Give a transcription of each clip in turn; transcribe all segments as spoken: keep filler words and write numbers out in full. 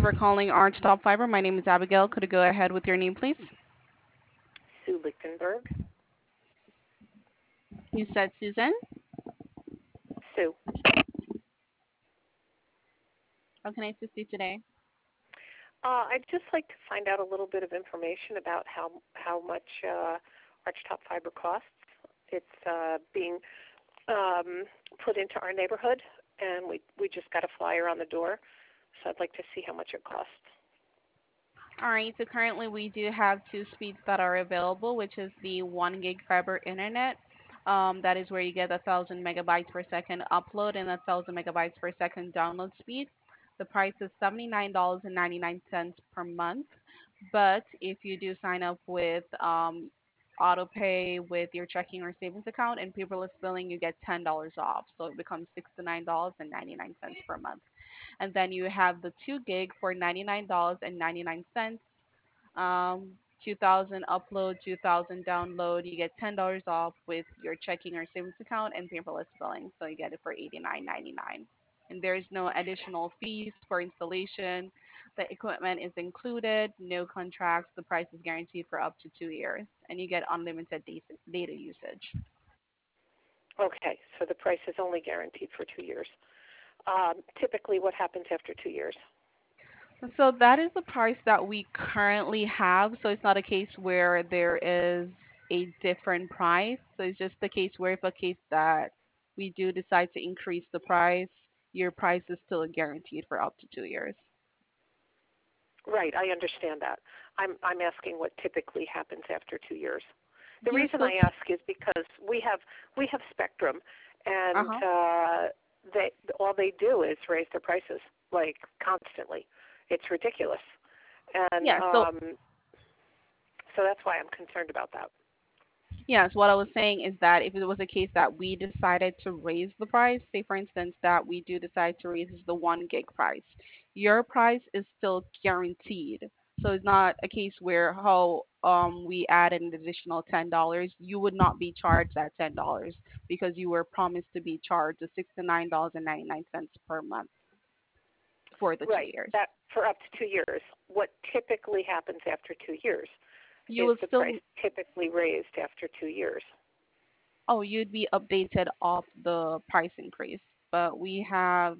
for calling Arch Top Fiber. My name is Abigail. Could you go ahead with your name, please? Sue Lichtenberg. You said Susan. Sue. How can I assist you today? Uh, I'd just like to find out a little bit of information about how how much uh, Archtop Fiber costs. It's uh, being um, put into our neighborhood, and we we just got a flyer on the door, so I'd like to see how much it costs. All right, so currently we do have two speeds that are available, which is the one gig fiber internet. Um, that is where you get a thousand megabytes per second upload and a thousand megabytes per second download speed. The price is seventy-nine dollars and ninety-nine cents per month. But if you do sign up with um, auto pay with your checking or savings account and paperless billing, you get ten dollars off. So it becomes sixty-nine dollars and ninety-nine cents per month. And then you have the two gig for ninety-nine dollars and ninety-nine cents. Um, two thousand upload, two thousand download. You get ten dollars off with your checking or savings account and paperless billing. So you get it for eighty-nine ninety-nine. And there's no additional fees for installation. The equipment is included, no contracts. The price is guaranteed for up to two years, and you get unlimited data usage. Okay, so the price is only guaranteed for two years. Um, typically, what happens after two years? So that is the price that we currently have. So it's not a case where there is a different price. So it's just the case where if a case that we do decide to increase the price, your price is still guaranteed for up to two years. Right, I understand that. I'm I'm asking what typically happens after two years. The You reason still, I k- ask is because we have we have Spectrum, and uh-huh. uh, they all they do is raise their prices like constantly. It's ridiculous, and Yeah, so um, so that's why I'm concerned about that. yes, what I was saying is that if it was a case that we decided to raise the price, say for instance that we do decide to raise the one gig price, your price is still guaranteed. So it's not a case where how um we add an additional ten dollars, you would not be charged that ten dollars because you were promised to be charged the sixty-nine dollars and ninety-nine cents per month for the two Right, years. that for up to two years. What typically happens after two years? You Is will the price still, typically raised after two years? oh, you'd be updated off the price increase. But we have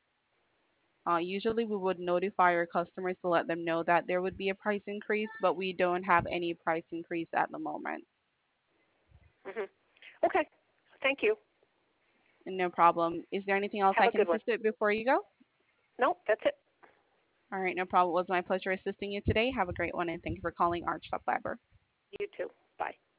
Uh, usually, we would notify our customers to let them know that there would be a price increase, but we don't have any price increase at the moment. Hmm. Okay, thank you. No problem. Is there anything else Have I a can good one. assist with before you go? No, that's it. All right, no problem. It was my pleasure assisting you today. Have a great one, and thank you for calling Arch Top Fiber. You too. Bye.